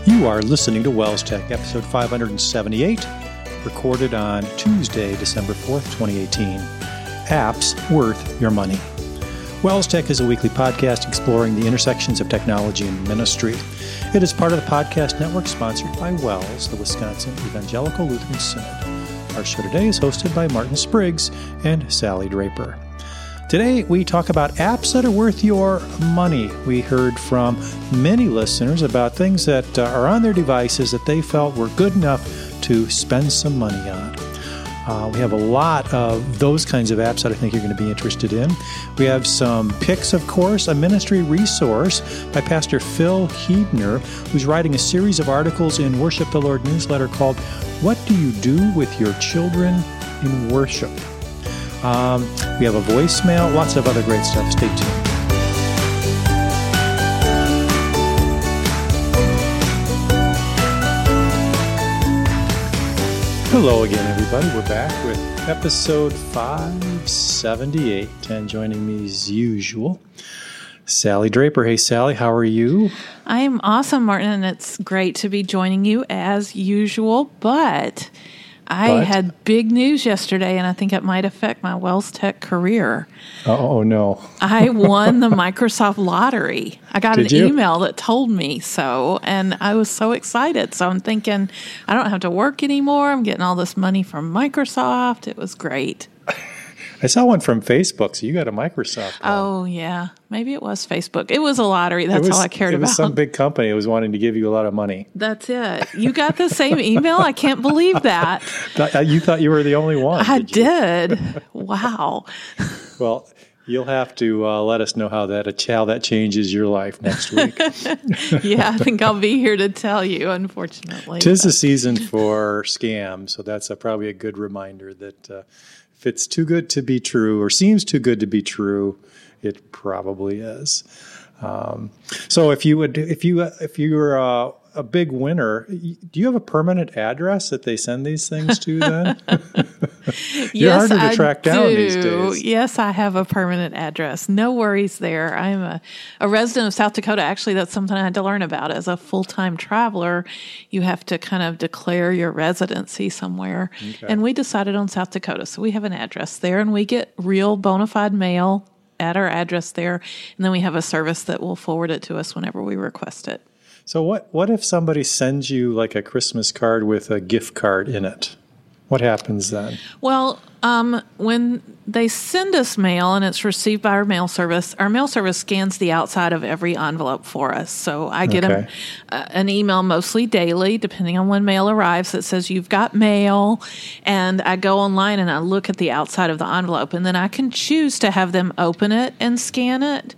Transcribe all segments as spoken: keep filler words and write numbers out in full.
You are listening to Wells Tech, episode five seventy-eight, recorded on Tuesday, December fourth, twenty eighteen. Apps worth your money. Wells Tech is a weekly podcast exploring the intersections of technology and ministry. It is part of the podcast network sponsored by Wells, the Wisconsin Evangelical Lutheran Synod. Our show today is hosted by Martin Spriggs and Sally Draper. Today, we talk about apps that are worth your money. We heard from many listeners about things that uh, are on their devices that they felt were good enough to spend some money on. Uh, we have a lot of those kinds of apps that I think you're going to be interested in. We have some picks, of course, a ministry resource by Pastor Phil Huebner, who's writing a series of articles in Worship the Lord newsletter called What Do You Do With Your Children in Worship? Um, we have a voicemail, lots of other great stuff. Stay tuned. Hello again, everybody. We're back with episode five seventy-eight, and joining me as usual, Sally Draper. Hey, Sally, how are you? I'm awesome, Martin, and it's great to be joining you as usual, but I But? had big news yesterday, and I think it might affect my Wells Tech career. Oh, no. I won the Microsoft lottery. I got Did an you? email that told me so, and I was so excited. So I'm thinking, I don't have to work anymore. I'm getting all this money from Microsoft. It was great. I saw one from Facebook, so you got a Microsoft one. Oh, yeah. Maybe it was Facebook. It was a lottery. That's It was- all I cared It was about. some big company that was wanting to give you a lot of money. That's it. You got the same email? I can't believe that. Th- You thought you were the only one. I did you? did. Wow. Well, you'll have to uh, let us know how that how that changes your life next week. Yeah, I think I'll be here to tell you, unfortunately. Tis the season for scams, so that's a, probably a good reminder that uh, if it's too good to be true or seems too good to be true, it probably is. Um, so if you would, if you if you're uh, a big winner, y- do you have a permanent address that they send these things to? Then you're Yes, harder to I track down do. these days. Yes, I have a permanent address. No worries there. I'm a, a resident of South Dakota. Actually, that's something I had to learn about. As a full-time traveler, you have to kind of declare your residency somewhere. Okay. And we decided on South Dakota. So we have an address there, and we get real bona fide mail at our address there. And then we have a service that will forward it to us whenever we request it. So what what if somebody sends you like a Christmas card with a gift card in it? What happens then? Well, um, when they send us mail and it's received by our mail service, our mail service scans the outside of every envelope for us. So I get Okay. a, uh, an email mostly daily, depending on when mail arrives, that says you've got mail. And I go online and I look at the outside of the envelope, and then I can choose to have them open it and scan it,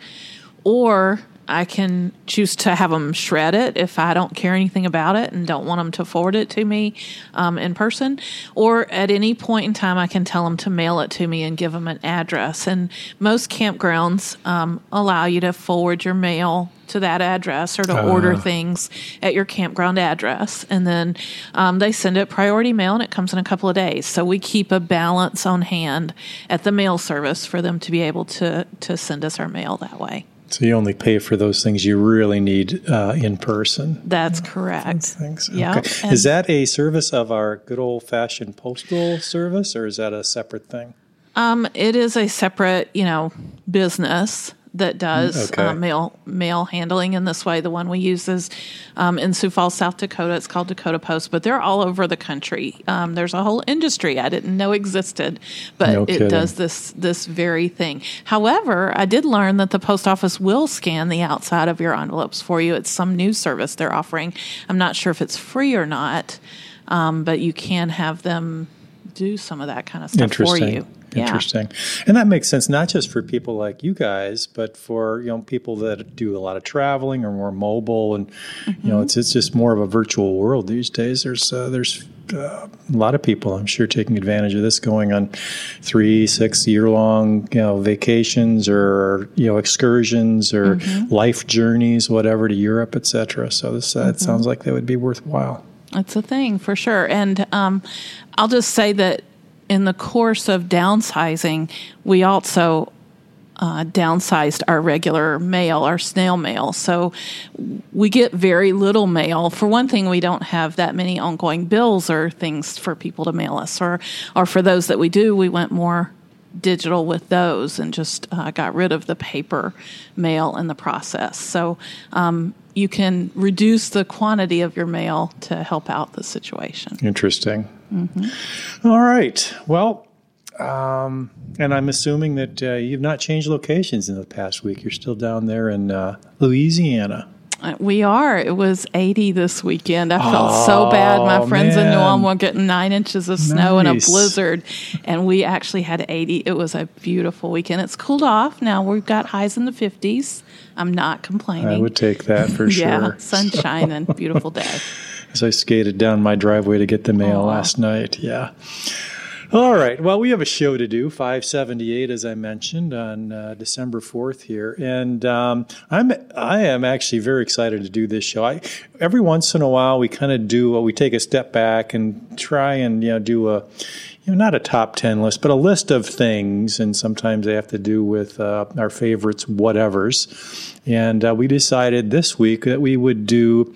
or I can choose to have them shred it if I don't care anything about it and don't want them to forward it to me um, in person. Or at any point in time, I can tell them to mail it to me and give them an address. And most campgrounds um, allow you to forward your mail to that address or to Uh. order things at your campground address. And then um, they send it priority mail, and it comes in a couple of days. So we keep a balance on hand at the mail service for them to be able to, to send us our mail that way. So you only pay for those things you really need uh, in person. That's correct. Things. Yeah. Okay. Is that a service of our good old-fashioned postal service, or is that a separate thing? Um, it is a separate, you know, business that does Okay. uh, mail mail handling in this way. The one we use is um, in Sioux Falls, South Dakota. It's called Dakota Post, but they're all over the country. Um, there's a whole industry I didn't know existed, but No it kidding. does this this very thing. However, I did learn that the post office will scan the outside of your envelopes for you. It's some new service they're offering. I'm not sure if it's free or not, um, but you can have them do some of that kind of stuff for Interesting. you. Yeah. Interesting. And that makes sense, not just for people like you guys, but for, you know, people that do a lot of traveling or more mobile. And, Mm-hmm. you know, it's it's just more of a virtual world these days. There's uh, there's uh, a lot of people, I'm sure, taking advantage of this, going on three, six year long, you know, vacations or, you know, excursions or Mm-hmm. life journeys, whatever, to Europe, et cetera. So this, uh, Mm-hmm. it sounds like that would be worthwhile. It's a thing for sure. And um, I'll just say that in the course of downsizing, we also uh, downsized our regular mail, our snail mail. So we get very little mail. For one thing, we don't have that many ongoing bills or things for people to mail us. Or, or for those that we do, we went more digital with those and just uh, got rid of the paper mail in the process. So um, you can reduce the quantity of your mail to help out the situation. Interesting. Mm-hmm. All right. Well, um, and I'm assuming that uh, you've not changed locations in the past week. You're still down there in uh, Louisiana. We are. It was eighty this weekend. I felt oh, so bad. My friends man. in New Ulm were getting nine inches of snow nice. and a blizzard, and we actually had eighty. It was a beautiful weekend. It's cooled off. Now we've got highs in the fifties. I'm not complaining. I would take that for sure. Yeah, sunshine and beautiful day. As I skated down my driveway to get the mail Aww. last night, yeah. All right. Well, we have a show to do, five seventy-eight, as I mentioned, on uh, December fourth here. And um, I'm, I am actually very excited to do this show. I, every once in a while, we kind of do, uh, we take a step back and try and, you know, do a, you know, not a top ten list, but a list of things. And sometimes they have to do with uh, our favorites, whatevers. And uh, we decided this week that we would do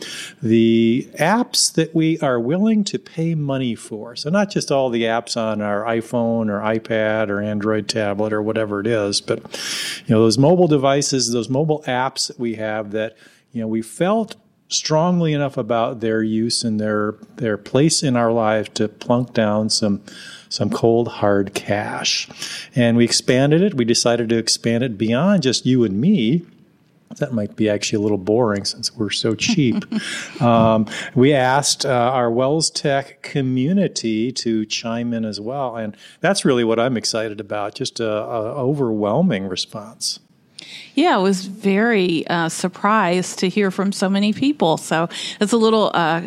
the apps that we are willing to pay money for. So not just all the apps on our iPhone or iPad or Android tablet or whatever it is, but you know those mobile devices, those mobile apps that we have that you know we felt strongly enough about their use and their their place in our lives to plunk down some some cold, hard cash. And we expanded it. We decided to expand it beyond just you and me. That might be actually a little boring since we're so cheap. um, we asked uh, our Wells Tech community to chime in as well, and that's really what I'm excited about, just a, a overwhelming response. Yeah, I was very uh, surprised to hear from so many people. So it's a little uh,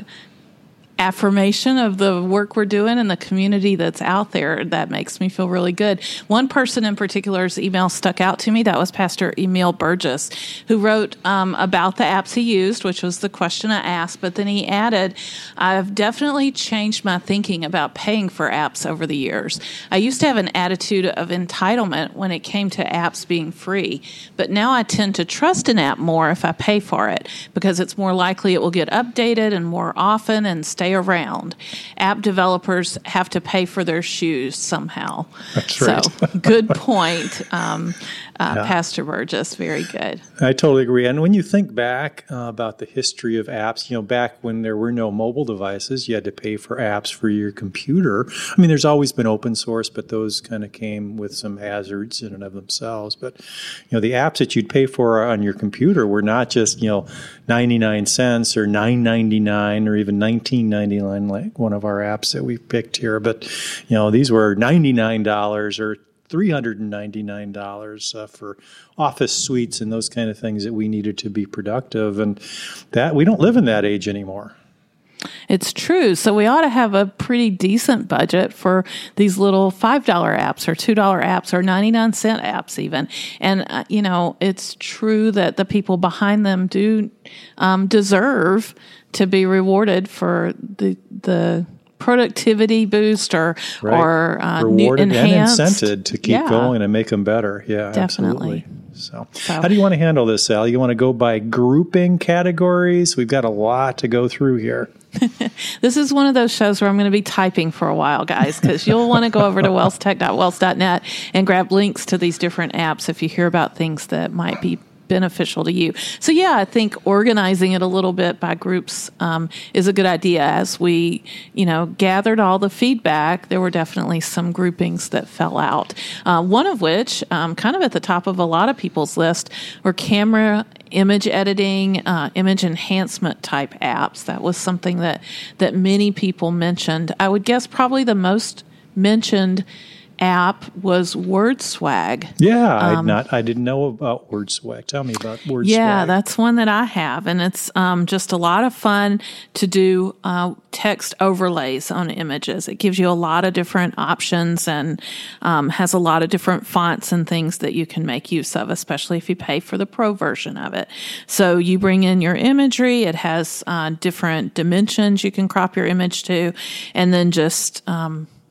affirmation of the work we're doing and the community that's out there. That makes me feel really good. One person in particular's email stuck out to me. That was Pastor Emil Burgess, who wrote um, about the apps he used, which was the question I asked. But then he added, I've definitely changed my thinking about paying for apps over the years. I used to have an attitude of entitlement when it came to apps being free, but now I tend to trust an app more if I pay for it because it's more likely it will get updated and more often and stay around. App developers have to pay for their shoes somehow. That's right. So, good point, um, uh, yeah. Pastor Burgess. Very good. I totally agree. And when you think back uh, about the history of apps, you know, back when there were no mobile devices, you had to pay for apps for your computer. I mean, there's always been open source, but those kind of came with some hazards in and of themselves. But, you know, the apps that you'd pay for on your computer were not just, you know, ninety-nine cents or nine ninety-nine or even nineteen ninety-nine like one of our apps that we picked here. But, you know, these were ninety-nine dollars or three hundred ninety-nine dollars uh, for office suites and those kind of things that we needed to be productive. And that we don't live in that age anymore. It's true. So we ought to have a pretty decent budget for these little five dollar apps or two dollar apps or ninety-nine cent apps even. And, uh, you know, it's true that the people behind them do um, deserve to be rewarded for the the productivity boost or, right. or uh, rewarded new, enhanced. and incented to keep yeah. going and make them better. Yeah, definitely. Absolutely. So, so, how do you want to handle this, Sal? You want to go by grouping categories? We've got a lot to go through here. This is one of those shows where I'm going to be typing for a while, guys, because you'll want to go over to wells tech dot wells dot net and grab links to these different apps if you hear about things that might be beneficial to you. So yeah, I think organizing it a little bit by groups um, is a good idea. As we, you know, gathered all the feedback, there were definitely some groupings that fell out. Uh, one of which, um, kind of at the top of a lot of people's list, were camera image editing, uh, image enhancement type apps. That was something that, that many people mentioned. I would guess probably the most mentioned app was WordSwag. Yeah, um, I not I didn't know about WordSwag. Tell me about WordSwag. Yeah, that's one that I have, and it's um, just a lot of fun to do uh, text overlays on images. It gives you a lot of different options and um, has a lot of different fonts and things that you can make use of, especially if you pay for the pro version of it. So you bring in your imagery. It has uh, different dimensions you can crop your image to, and then just um,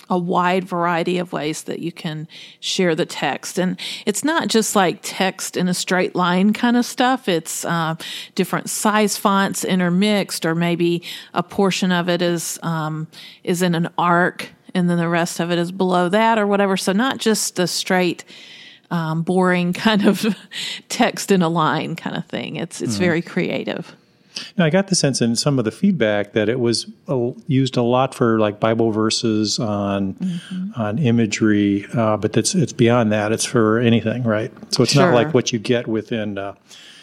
a wide variety of ways that you can share the text. And it's not just like text in a straight line kind of stuff. It's uh, different size fonts intermixed, or maybe a portion of it is um, is in an arc, and then the rest of it is below that or whatever. So not just the straight, um, boring kind of text in a line kind of thing. It's it's mm-hmm. very creative. Now, I got the sense in some of the feedback that it was uh, used a lot for like Bible verses on mm-hmm. on imagery, uh, but it's it's beyond that. It's for anything, right? So it's sure. not like what you get within uh,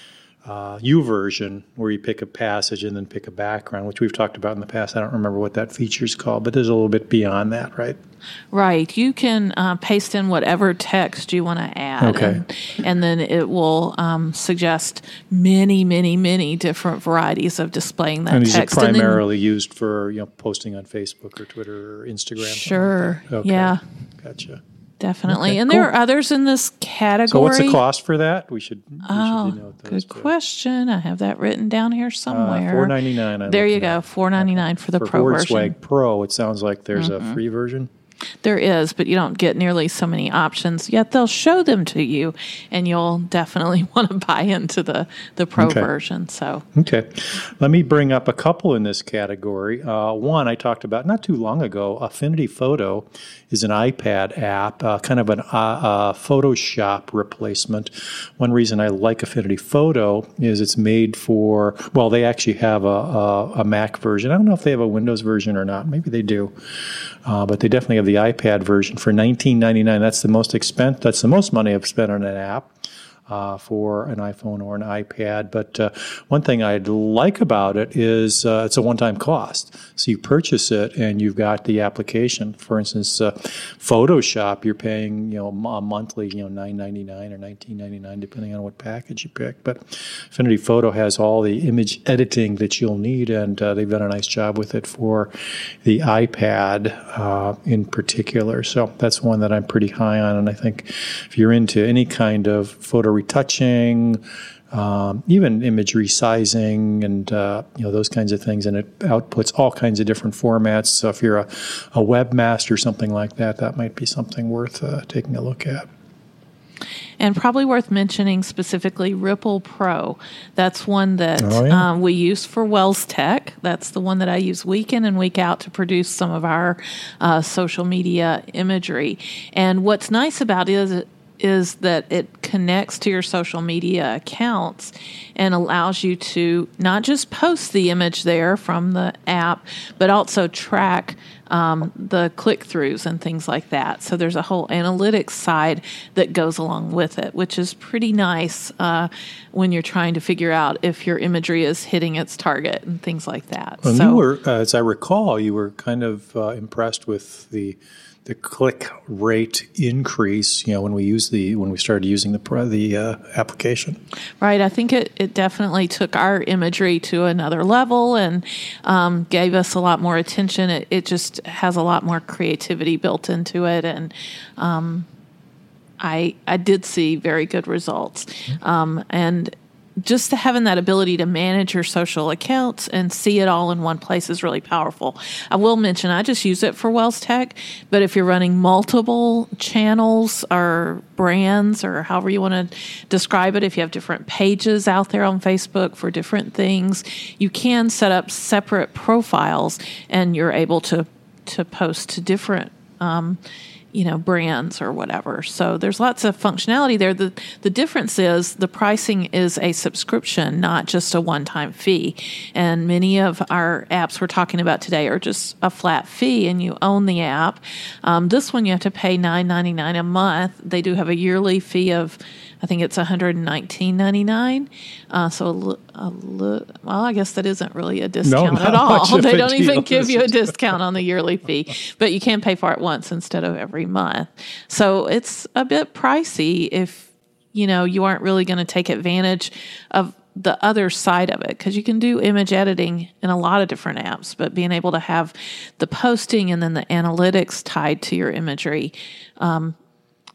uh, YouVersion, where you pick a passage and then pick a background, which we've talked about in the past. I don't remember what that feature is called, but there's a little bit beyond that, right? Right. You can uh, paste in whatever text you want to add. Okay. And, and then it will um, suggest many, many, many different varieties of displaying that and these text. are primarily then, used for, you know, posting on Facebook or Twitter or Instagram. Sure. Like okay. Yeah. Gotcha. Definitely. Okay, and cool. there are others in this category. So what's the cost for that? We should, we oh, should denote those. Good question. I have that written down here somewhere. Uh, four ninety-nine. There you go. four ninety-nine okay. for the for Pro version. For WordSwag Pro, it sounds like there's mm-hmm. a free version. There is, but you don't get nearly so many options. Yet they'll show them to you, and you'll definitely want to buy into the, the Pro okay. version. So, okay. Let me bring up a couple in this category. Uh, one I talked about not too long ago. Affinity Photo is an iPad app, uh, kind of an uh, uh, Photoshop replacement. One reason I like Affinity Photo is it's made for, well, they actually have a, a, a Mac version. I don't know if they have a Windows version or not. Maybe they do. Uh, but they definitely have the iPad version for nineteen ninety-nine. That's the most expensive. That's the most money I've spent on an app uh, for an iPhone or an iPad. But uh, one thing I like about it is uh, it's a one-time cost. So you purchase it and you've got the application. For instance, uh, Photoshop, you're paying you know a monthly you know nine ninety-nine or nineteen ninety-nine depending on what package you pick. But Affinity Photo has all the image editing that you'll need, and uh, they've done a nice job with it for the iPad uh, in particular. So that's one that I'm pretty high on, and I think if you're into any kind of photo retouching, um, even image resizing, and uh, you know those kinds of things, and it outputs all kinds of different formats. So if you're a, a webmaster or something like that, that might be something worth uh, taking a look at. And probably worth mentioning specifically Ripple Pro. That's one that oh, yeah. um, we use for Wells Tech. That's the one that I use week in and week out to produce some of our uh, social media imagery. And what's nice about it is is that it connects to your social media accounts and allows you to not just post the image there from the app, but also track um, the click-throughs and things like that. So there's a whole analytics side that goes along with it, which is pretty nice uh, when you're trying to figure out if your imagery is hitting its target and things like that. Well, so, you were, uh, as I recall, you were kind of uh, impressed with the the click rate increase, you know, when we use the when we started using the the uh, application. Right. I think it, it definitely took our imagery to another level and um, gave us a lot more attention. It, it just has a lot more creativity built into it, and um, I I did see very good results. Um, and just having that ability to manage your social accounts and see it all in one place is really powerful. I will mention I just use it for Wells Tech, but if you're running multiple channels or brands or however you want to describe it, if you have different pages out there on Facebook for different things, you can set up separate profiles and you're able to to post to different um you know, brands or whatever. So there's lots of functionality there. The the difference is the pricing is a subscription, not just a one-time fee. And many of our apps we're talking about today are just a flat fee and you own the app. Um, this one you have to pay nine ninety-nine a month. They do have a yearly fee of, I think it's one hundred nineteen ninety-nine. Uh, so, a li- a li- well, I guess that isn't really a discount no, at all. They don't deal. even give you a discount on the yearly fee, but you can pay for it once instead of every month. So it's a bit pricey if, you know, you aren't really going to take advantage of the other side of it, because you can do image editing in a lot of different apps, but being able to have the posting and then the analytics tied to your imagery, um,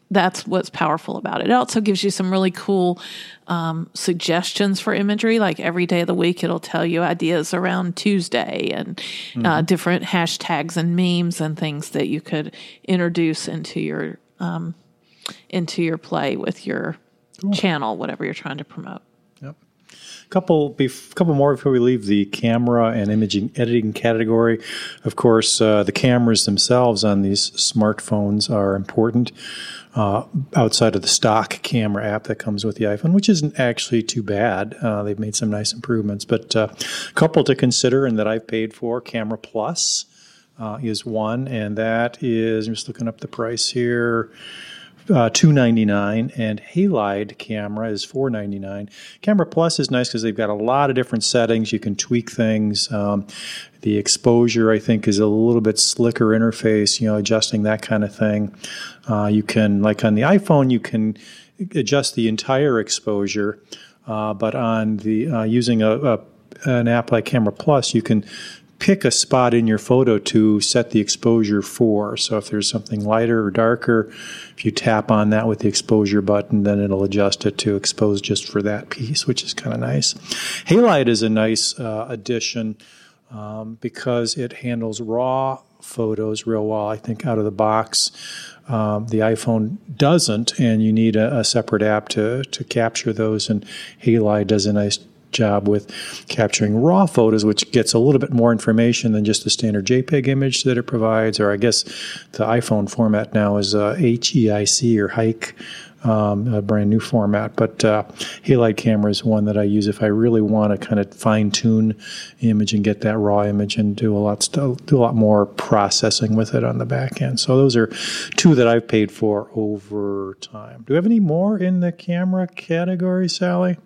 that's what's powerful about it. It also gives you some really cool um, suggestions for imagery. Like every day of the week, it'll tell you ideas around Tuesday and mm-hmm. uh, different hashtags and memes and things that you could introduce into your um, into your play with your cool. channel, whatever you're trying to promote. Yep. Couple, bef- couple more before we leave the camera and imaging editing category. Of course, uh, the cameras themselves on these smartphones are important. Uh, outside of the stock camera app that comes with the iPhone, which isn't actually too bad. Uh, they've made some nice improvements. But uh, a couple to consider and that I've paid for, Camera Plus uh, is one, and that is, I'm just looking up the price here, uh, two dollars and ninety-nine cents, and Halide camera is four dollars and ninety-nine cents. Camera Plus is nice because they've got a lot of different settings. You can tweak things. Um, the exposure, I think, is a little bit slicker interface, you know, adjusting that kind of thing. Uh, you can, like on the iPhone, you can adjust the entire exposure, uh, but on the uh, using a, a an app like Camera Plus, you can pick a spot in your photo to set the exposure for. So if there's something lighter or darker, if you tap on that with the exposure button, then it'll adjust it to expose just for that piece, which is kind of nice. Halide is a nice uh, addition um, because it handles raw photos real well, I think, out of the box. Um, the iPhone doesn't, and you need a, a separate app to, to capture those, and Halide does a nice job with capturing raw photos, which gets a little bit more information than just the standard JPEG image that it provides, or I guess the iPhone format now is uh, H E I C or Hike, um, a brand new format. But uh, Halide camera is one that I use if I really want to kind of fine-tune the image and get that raw image and do a lot st- do a lot more processing with it on the back end. So those are two that I've paid for over time. Do we have any more in the camera category, Sally?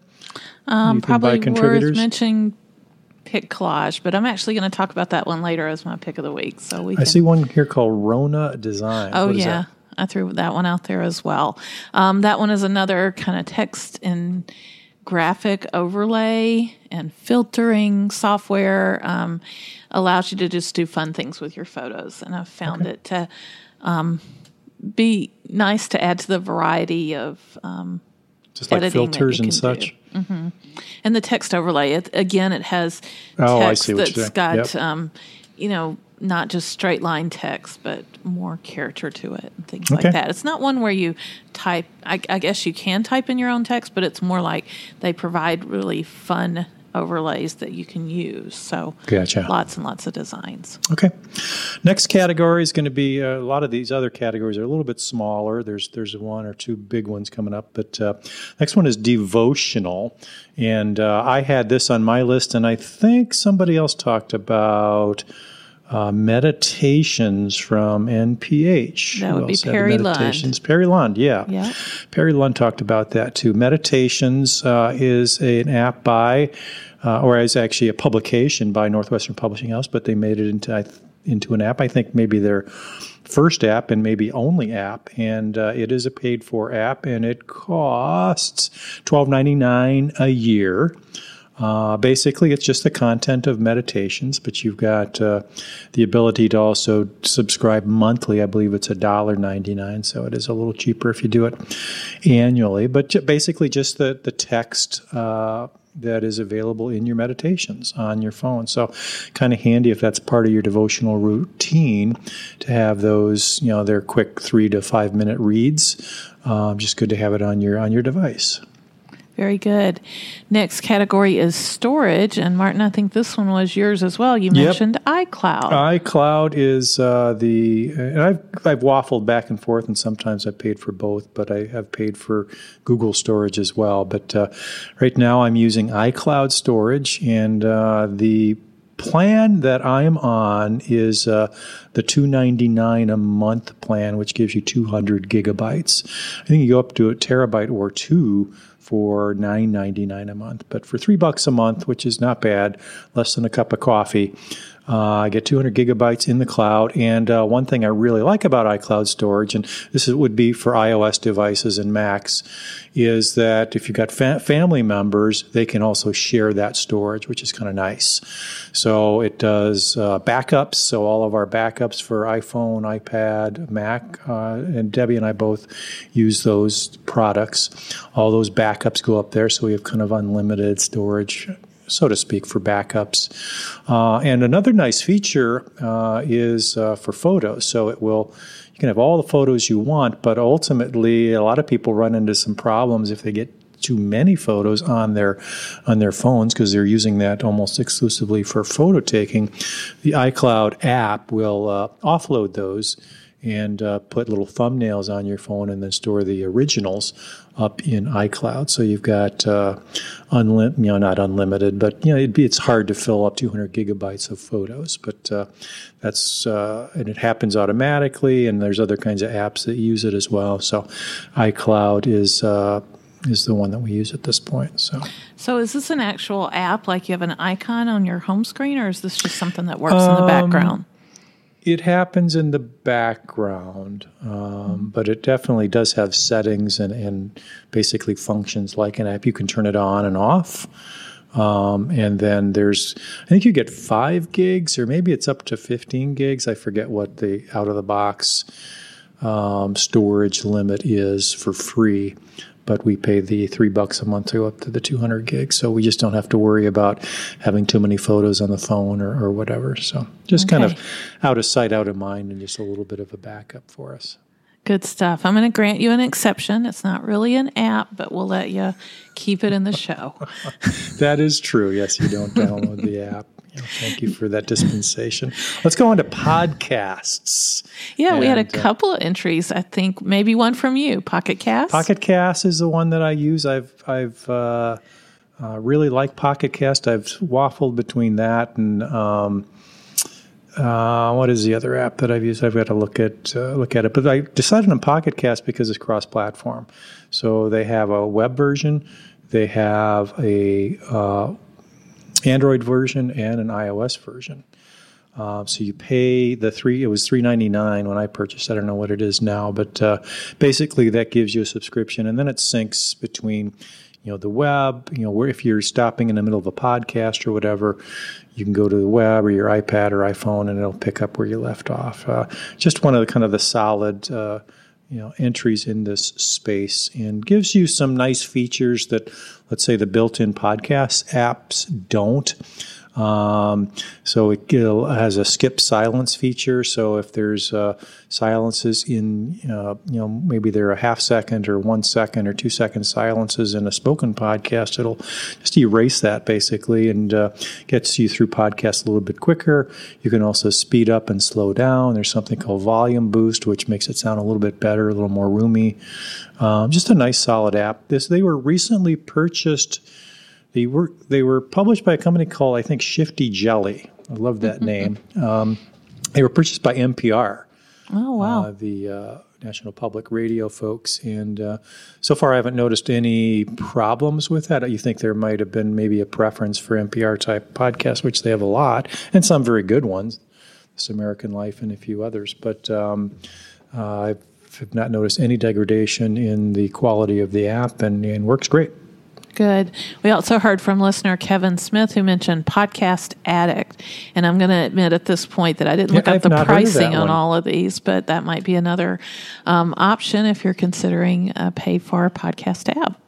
Um, probably worth mentioning PicCollage, but I'm actually going to talk about that one later as my pick of the week. So we. I see one here called Rona Design. Oh yeah, I threw that one out there as well. Um, that one is another kind of text and graphic overlay and filtering software. Um, allows you to just do fun things with your photos, and I've found okay. it to um, be nice to add to the variety of. Um, Just like filters and such. Mm-hmm. And the text overlay, it, again, it has oh, text that's got, yep. um, you know, not just straight line text, but more character to it and things okay. like that. It's not one where you type, I, I guess you can type in your own text, but it's more like they provide really fun overlays that you can use. So gotcha. Lots and lots of designs. Okay. Next category is going to be uh, a lot of these other categories are a little bit smaller. There's there's one or two big ones coming up, but uh, next one is devotional, and uh, I had this on my list, and I think somebody else talked about uh, meditations from N P H. That would be Perry Lund. Perry Lund, yeah. yeah. Perry Lund talked about that too. Meditations uh, is a, an app by Uh, or is actually a publication by Northwestern Publishing House, but they made it into into an app. I think maybe their first app and maybe only app, and uh, it is a paid-for app, and it costs twelve ninety-nine a year. Uh, basically, it's just the content of meditations, but you've got uh, the ability to also subscribe monthly. I believe it's one dollar and ninety-nine cents, so it is a little cheaper if you do it annually. But j- basically, just the the text uh, that is available in your meditations on your phone. So kind of handy if that's part of your devotional routine to have those, you know, they're quick three to five minute reads. Um, just good to have it on your on your device. Very good. Next category is storage. And Martin, I think this one was yours as well. You mentioned yep. iCloud. iCloud is uh, the, and I've, I've waffled back and forth, and sometimes I've paid for both, but I have paid for Google storage as well. But uh, right now I'm using iCloud storage, and uh, the plan that I'm on is uh, the two ninety-nine a month plan, which gives you two hundred gigabytes. I think you go up to a terabyte or two for nine ninety-nine a month, but for three bucks a month, which is not bad, less than a cup of coffee, Uh, I get two hundred gigabytes in the cloud. And uh, one thing I really like about iCloud storage, and this is, would be for iOS devices and Macs, is that if you've got fa- family members, they can also share that storage, which is kind of nice. So it does uh, backups. So all of our backups for iPhone, iPad, Mac, uh, and Debbie and I both use those products. All those backups go up there, so we have kind of unlimited storage, so to speak, for backups. Uh, and another nice feature uh, is uh, for photos. So it will, you can have all the photos you want, but ultimately a lot of people run into some problems if they get too many photos on their on their phones because they're using that almost exclusively for photo taking. The iCloud app will uh, offload those and uh, put little thumbnails on your phone and then store the originals up in iCloud. So you've got, uh, unlim- you know, not unlimited, but, you know, it'd be, it's hard to fill up two hundred gigabytes of photos, but uh, that's, uh, and it happens automatically, and there's other kinds of apps that use it as well. So iCloud is, uh, is the one that we use at this point. So, so is this an actual app, like you have an icon on your home screen, or is this just something that works um, in the background? It happens in the background, um, but it definitely does have settings and, and basically functions like an app. You can turn it on and off. Um, and then there's, I think you get five gigs, or maybe it's up to fifteen gigs. I forget what the out-of-the-box um, storage limit is for free. But we pay the three bucks a month to go up to the two hundred gigs. So we just don't have to worry about having too many photos on the phone or, or whatever. So just okay. kind of out of sight, out of mind, and just a little bit of a backup for us. Good stuff. I'm going to grant you an exception. It's not really an app, but we'll let you keep it in the show. That is true. Yes, you don't download the app. You know, thank you for that dispensation. Let's go on to podcasts. Yeah, and we had a uh, couple of entries. I think maybe one from you, Pocket Cast. Pocket Cast is the one that I use. I've I've uh, uh, really liked Pocket Cast. I've waffled between that and um, uh, what is the other app that I've used? I've got to look at uh, look at it. But I decided on Pocket Cast because it's cross-platform. So they have a web version. They have a uh, Android version and an iOS version. Uh, so you pay the three, it was three ninety-nine when I purchased. I don't know what it is now, but uh, basically that gives you a subscription, and then it syncs between, you know, the web, you know, where if you're stopping in the middle of a podcast or whatever, you can go to the web or your iPad or iPhone and it'll pick up where you left off. Uh, just one of the kind of the solid, uh, you know, entries in this space, and gives you some nice features that, let's say, the built-in podcast apps don't. Um, so it has a skip silence feature. So if there's uh, silences in, uh, you know, maybe they're a half second or one second or two second silences in a spoken podcast, it'll just erase that basically and uh, gets you through podcasts a little bit quicker. You can also speed up and slow down. There's something called volume boost, which makes it sound a little bit better, a little more roomy. Um, just a nice solid app. This they were recently purchased. They were they were published by a company called, I think, Shifty Jelly. I love that name. Um, they were purchased by N P R. Oh, wow. Uh, the uh, National Public Radio folks. And uh, so far I haven't noticed any problems with that. You think there might have been maybe a preference for N P R-type podcasts, which they have a lot, and some very good ones, This American Life and a few others. But um, uh, I've have not noticed any degradation in the quality of the app, and, and works great. Good. We also heard from listener Kevin Smith, who mentioned Podcast Addict. And I'm going to admit at this point that I didn't look yeah, up I've the pricing on one. all of these, but that might be another um, option if you're considering a pay-for podcast app.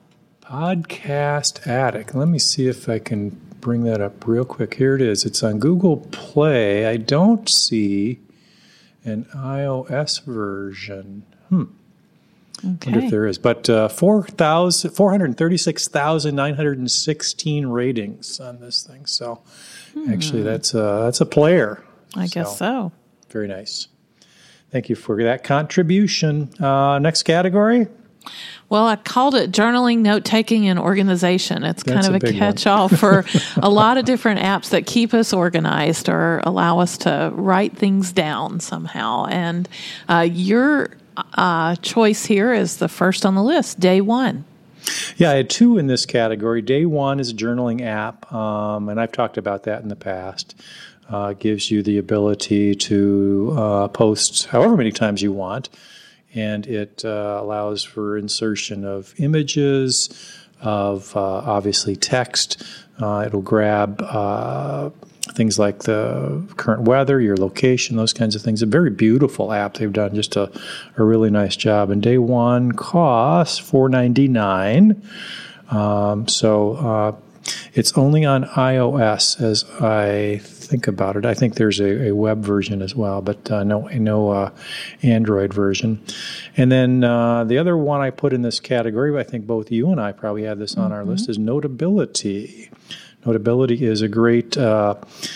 Podcast Addict. Let me see if I can bring that up real quick. Here it is. It's on Google Play. I don't see an iOS version. Hmm. Okay. I wonder if there is. But uh, four hundred thirty-six thousand nine hundred sixteen ratings on this thing. So hmm. actually, that's a, that's a player. I so, guess so. Very nice. Thank you for that contribution. Uh, next category? Well, I called it journaling, note-taking, and organization. It's That's kind of a, a catch-all for a lot of different apps that keep us organized or allow us to write things down somehow. And uh, your uh, choice here is the first on the list, Day One. Yeah, I had two in this category. Day One is a journaling app, um, and I've talked about that in the past. uh, gives you the ability to uh, post however many times you want, and it uh, allows for insertion of images, of uh, obviously text. Uh, it'll grab uh, things like the current weather, your location, those kinds of things. A very beautiful app. They've done just a, a really nice job. And day one costs four ninety-nine. Um, so uh, it's only on iOS as I think about it. I think there's a, a web version as well, but uh, no, no uh, Android version. And then uh, the other one I put in this category, I think both you and I probably have this on mm-hmm. our list, is Notability. Notability is a great uh,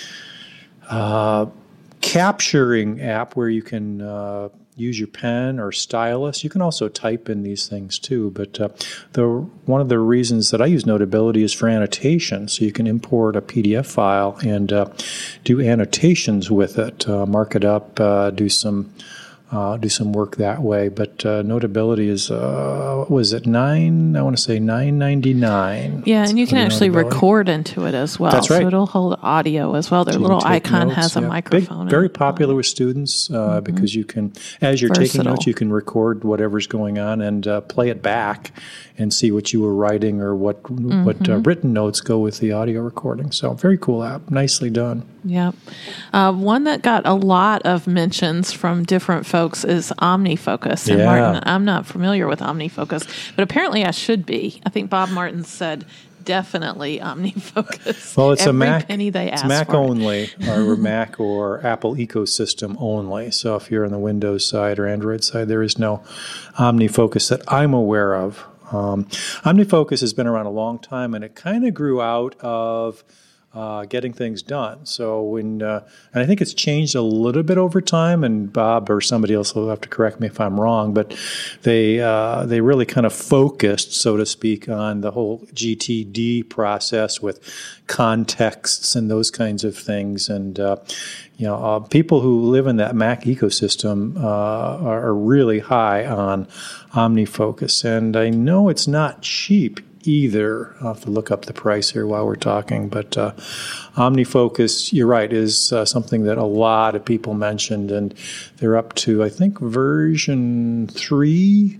uh, capturing app where you can uh, use your pen or stylus. You can also type in these things too, but uh, the one of the reasons that I use Notability is for annotation. So you can import a P D F file and uh, do annotations with it, uh, mark it up, uh, do some uh, do some work that way. But uh, Notability is uh, what was it nine? I want to say nine ninety-nine. Yeah, and you can actually Notability. record into it as well. That's right. So it'll hold audio as well. Their so little icon notes, has a yeah. microphone. Big, very popular with students uh, mm-hmm. because you can, as you're Versatile. taking notes, you can record whatever's going on and uh, play it back and see what you were writing or what mm-hmm. what uh, written notes go with the audio recording. So very cool app. Nicely done. Yeah. Uh, one that got a lot of mentions from different folks is OmniFocus. And yeah. Martin, I'm not familiar with OmniFocus, but apparently I should be. I think Bob Martin said definitely OmniFocus. Well, it's Every a Mac. penny they it's ask Mac for only, or Mac or Apple ecosystem only. So if you're on the Windows side or Android side, there is no OmniFocus that I'm aware of. Um, OmniFocus has been around a long time, and it kind of grew out of Uh, getting things done. So when, uh, and I think it's changed a little bit over time, and Bob or somebody else will have to correct me if I'm wrong, but they uh, they really kind of focused, so to speak, on the whole G T D process with contexts and those kinds of things. And, uh, you know, uh, people who live in that Mac ecosystem uh, are, are really high on OmniFocus. And I know it's not cheap either. I'll have to look up the price here while we're talking, but uh, OmniFocus, you're right, is uh, something that a lot of people mentioned, and they're up to, I think, version three,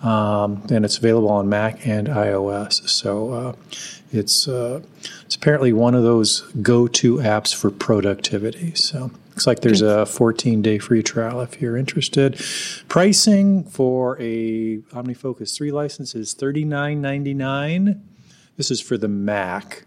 um, and it's available on Mac and iOS. So uh, it's uh, it's apparently one of those go-to apps for productivity. So looks like there's a fourteen-day free trial if you're interested. Pricing for a OmniFocus three license is thirty-nine ninety-nine. This is for the Mac.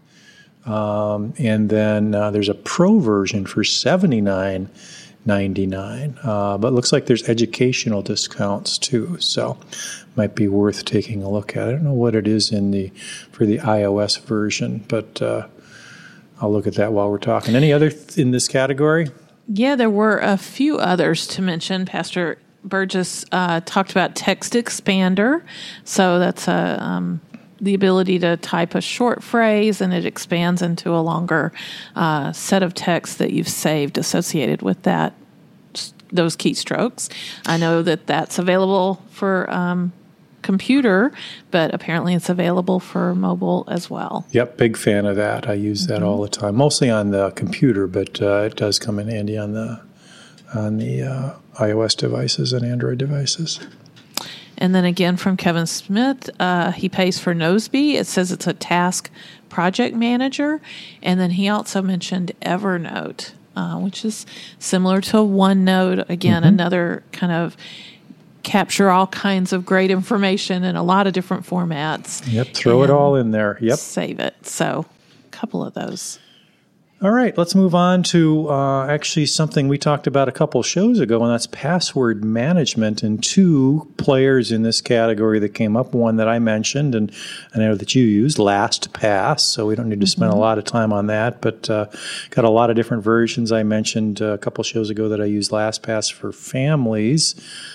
Um, and then uh, there's a Pro version for seventy-nine ninety-nine. Uh, but it looks like there's educational discounts too, so might be worth taking a look at. I don't know what it is in the for the iOS version, but uh, I'll look at that while we're talking. Any other th- in this category? Yeah, there were a few others to mention. Pastor Burgess uh, talked about Text Expander. So that's a, um, the ability to type a short phrase and it expands into a longer uh, set of text that you've saved associated with that those keystrokes. I know that that's available for um, computer, but apparently it's available for mobile as well. Yep, big fan of that. I use mm-hmm. that all the time, mostly on the computer, but uh, it does come in handy on the on the uh, iOS devices and Android devices. And then again from Kevin Smith, uh, he pays for Noseby. It says it's a task project manager. And then he also mentioned Evernote, uh, which is similar to OneNote. Again, mm-hmm. another kind of capture all kinds of great information in a lot of different formats. Yep, throw it all in there. Yep. Save it. So a couple of those. All right, let's move on to uh, actually something we talked about a couple shows ago, and that's password management. And two players in this category that came up, one that I mentioned, and I know that you use, LastPass, so we don't need to spend mm-hmm. a lot of time on that, but uh, got a lot of different versions. I mentioned uh, a couple shows ago that I use LastPass for families,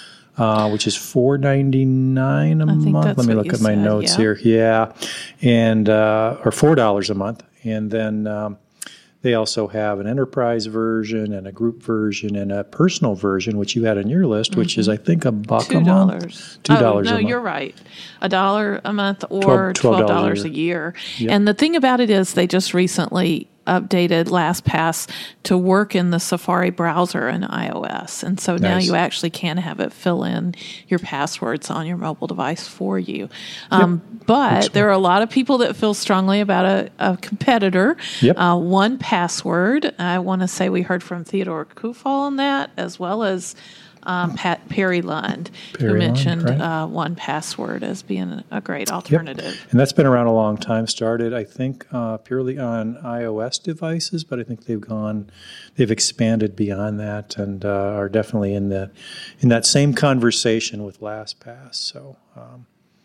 uh, which is four ninety-nine a I think month. That's Let me what look you at my said, notes yeah. here. Yeah, and uh, or four dollars a month. And then um, they also have an enterprise version and a group version and a personal version, which you had on your list, which mm-hmm. is, I think, a buck Two a dollars. month. Two dollars oh, no, a month. you're right. A dollar a month or twelve dollars a year. Yep. And the thing about it is they just recently updated LastPass to work in the Safari browser in iOS. And so now Nice. you actually can have it fill in your passwords on your mobile device for you. Um, Yep. but there are a lot of people that feel strongly about a, a competitor. Yep. Uh, one Password. I want to say we heard from Theodore Kufal on that, as well as um, Pat Perry Lund, Perry who Lund, mentioned right. uh, one Password as being a great alternative. And that's been around a long time. Started, I think, uh, purely on iOS devices, but I think they've gone, they've expanded beyond that, and uh, are definitely in the in that same conversation with LastPass. So, um,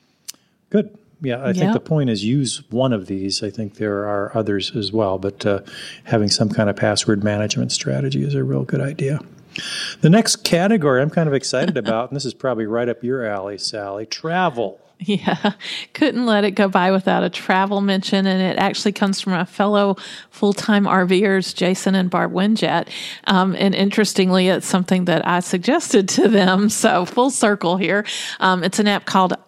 good. Yeah, I think Yep. the point is use one of these. I think there are others as well, but uh, having some kind of password management strategy is a real good idea. The next category I'm kind of excited about, and this is probably right up your alley, Sally, travel. Yeah, couldn't let it go by without a travel mention, and it actually comes from a fellow full-time RVers, Jason and Barb Winjet. Um, and interestingly, it's something that I suggested to them, so full circle here. Um, it's an app called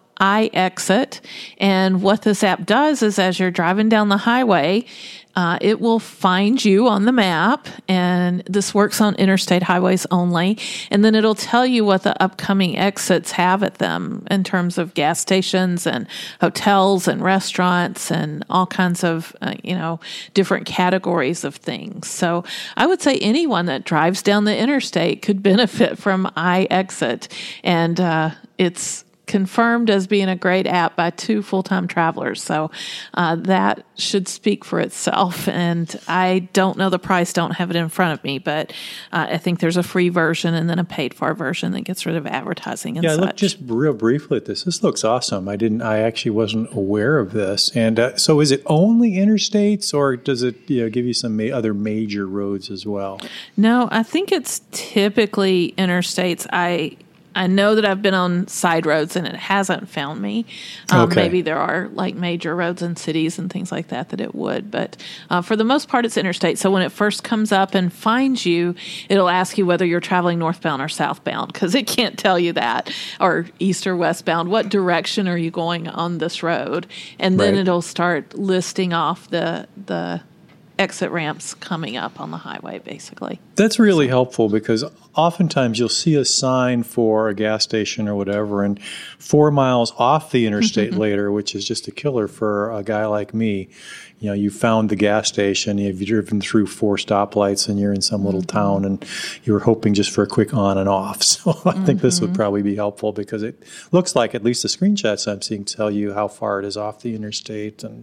iExit, and what this app does is as you're driving down the highway, uh, it will find you on the map, and this works on interstate highways only, and then it'll tell you what the upcoming exits have at them in terms of gas stations and hotels and restaurants and all kinds of, uh, you know, different categories of things. So I would say anyone that drives down the interstate could benefit from iExit, and uh, it's confirmed as being a great app by two full-time travelers. So uh, that should speak for itself. And I don't know the price, don't have it in front of me, but uh, I think there's a free version and then a paid-for version that gets rid of advertising and Yeah, I such. looked just real briefly at this. This looks awesome. I didn't. I actually wasn't aware of this. And uh, so, is it only interstates, or does it you know, give you some ma- other major roads as well? No, I think it's typically interstates. I I know that I've been on side roads and it hasn't found me. Um, Okay. Maybe there are like major roads in cities and things like that that it would, but uh, for the most part, it's interstate. So when it first comes up and finds you, it'll ask you whether you're traveling northbound or southbound because it can't tell you that, or east or westbound. What direction are you going on this road? And then Right. it'll start listing off the the exit ramps coming up on the highway, basically. That's really helpful because oftentimes you'll see a sign for a gas station or whatever, and four miles off the interstate later, which is just a killer for a guy like me. You know, you found the gas station, you've driven through four stoplights, and you're in some little town, and you were hoping just for a quick on and off. So I think this would probably be helpful because it looks like, at least the screenshots I'm seeing, tell you how far it is off the interstate, and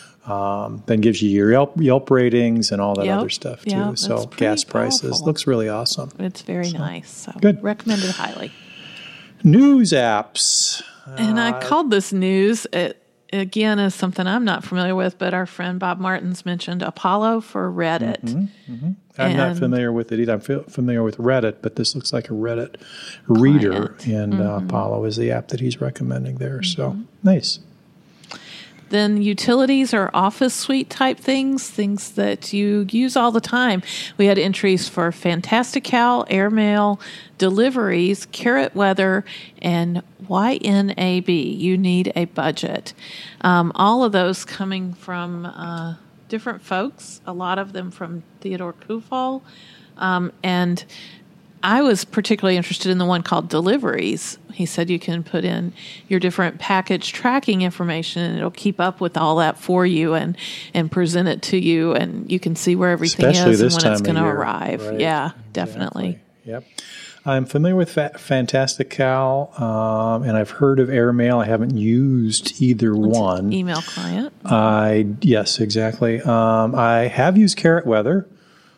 Um, then gives you your Yelp, Yelp ratings and all that Yep. other stuff too. Yeah, so that's pretty gas prices powerful. looks really awesome. It's very nice. So Good. recommended highly. News apps. And I Uh, called this news. It again is something I'm not familiar with, but our friend Bob Martins mentioned Apollo for Reddit. Mm-hmm. I'm not and- familiar with it either. I'm f- familiar with Reddit, but this looks like a Reddit reader, Client. and uh, Mm-hmm. Apollo is the app that he's recommending there. So nice. Then utilities or office suite type things, things that you use all the time. We had entries for Fantastical, Airmail, Deliveries, Carrot Weather, and Y N A B. You need a budget. Um, all of those coming from uh, different folks, a lot of them from Theodore Kufal. Um, and I was particularly interested in the one called Deliveries. He said you can put in your different package tracking information and it'll keep up with all that for you and, and present it to you, and you can see where everything Especially is and this when time it's of going to year, arrive. right? Yeah, definitely. Exactly. Yep. I'm familiar with Fa- Fantastical, um, and I've heard of Airmail. I haven't used either one. Email client. I yes, exactly. Um, I have used Carrot Weather,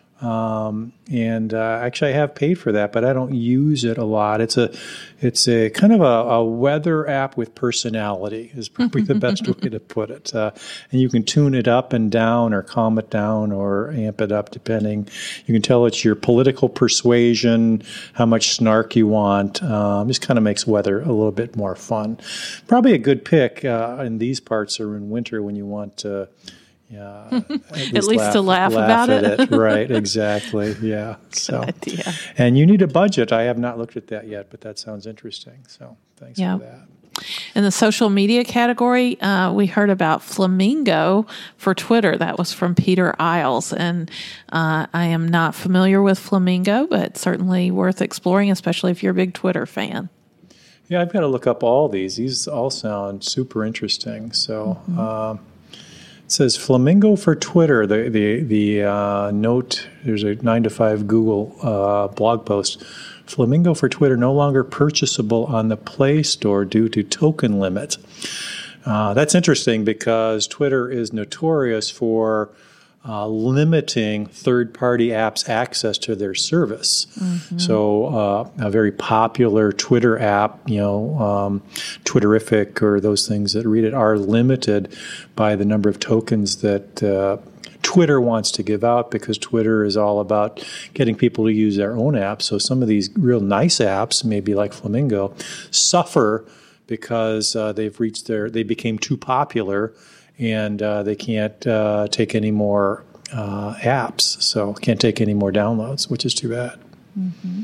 um, and uh, actually I have paid for that, but I don't use it a lot. It's a it's a kind of a, a weather app with personality is probably the best way to put it. Uh, and you can tune it up and down, or calm it down, or amp it up depending. You can tell it's your political persuasion, how much snark you want. Um, just kind of makes weather a little bit more fun. Probably a good pick uh, in these parts or in winter when you want to. Yeah, at least, least to laugh about at it. Right, exactly. Yeah. So, idea. and you need a budget. I have not looked at that yet, but that sounds interesting. So, thanks Yeah. for that. In the social media category, uh, we heard about Flamingo for Twitter. That was from Peter Isles. And uh, I am not familiar with Flamingo, but certainly worth exploring, especially if you're a big Twitter fan. Yeah, I've got to look up all these. These all sound super interesting. So mm-hmm. uh, it says Flamingo for Twitter. The the the uh, note, there's a nine to five Google uh, blog post. Flamingo for Twitter no longer purchasable on the Play Store due to token limit. Uh, that's interesting because Twitter is notorious for uh, limiting third-party apps' access to their service. Mm-hmm. So uh, a very popular Twitter app, you know, um, Twitterific or those things that read it are limited by the number of tokens that uh, Twitter wants to give out, because Twitter is all about getting people to use their own apps. So some of these real nice apps, maybe like Flamingo, suffer because uh, they've reached their, they became too popular, and uh, they can't uh, take any more uh, apps. So can't take any more downloads, which is too bad. Mm-hmm.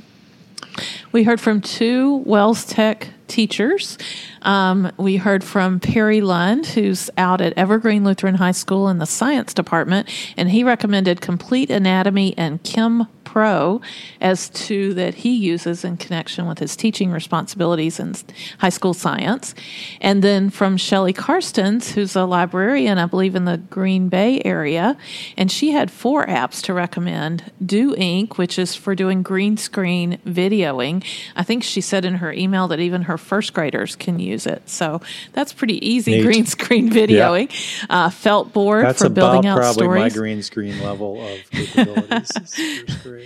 We heard from two Wells Tech teachers. Um, we heard from Perry Lund, who's out at Evergreen Lutheran High School in the science department, and he recommended Complete Anatomy and Chem Pro as two that he uses in connection with his teaching responsibilities in high school science. And then from Shelley Karstens, who's a librarian, I believe, in the Green Bay area, and she had four apps to recommend. Do Ink, which is for doing green screen videoing. I think she said in her email that even her first graders can use it. So that's pretty easy. Neat. Green screen videoing. Yeah. Uh, felt board that's for building out stories. That's about probably my stories. green screen level of capabilities. First grade.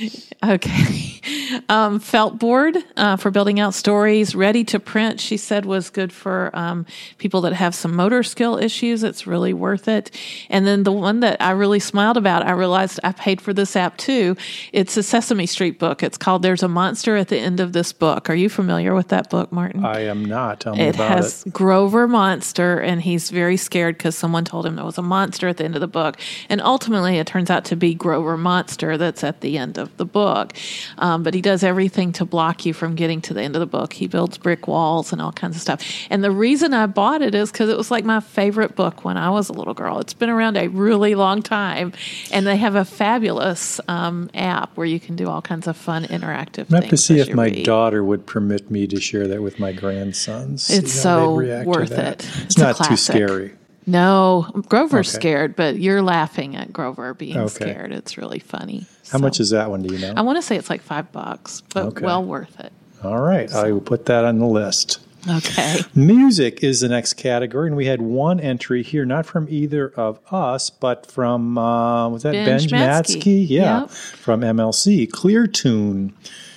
Okay. Um, felt board uh, for building out stories. Ready to print, she said, was good for um, people that have some motor skill issues. It's really worth it. And then the one that I really smiled about, I realized I paid for this app too. It's a Sesame Street book. It's called There's a Monster at the End of This Book. Are you familiar with that book, Martin? I am not. Tell me it about has it. Grover Monster, and he's very scared because someone told him there was a monster at the end of the book. And ultimately, it turns out to be Grover Monster that's at the end of the book. Um, but he does everything to block you from getting to the end of the book. He builds brick walls and all kinds of stuff. And the reason I bought it is because it was like my favorite book when I was a little girl. It's been around a really long time. And they have a fabulous um, app where you can do all kinds of fun interactive things. I have to see if my read. daughter would permit me to share that with my grandsons. It's so worth it. It's, it's not too scary. No, Grover's okay. scared, but you're laughing at Grover being okay. scared. It's really funny. How so, much is that one, do you know? I want to say it's like five bucks, but okay. well worth it. All right. So. I will put that on the list. Okay. Music is the next category, and we had one entry here, not from either of us, but from, uh, was that Benj Benj Matsky? Matsky? Yeah, yep. From M L C. ClearTune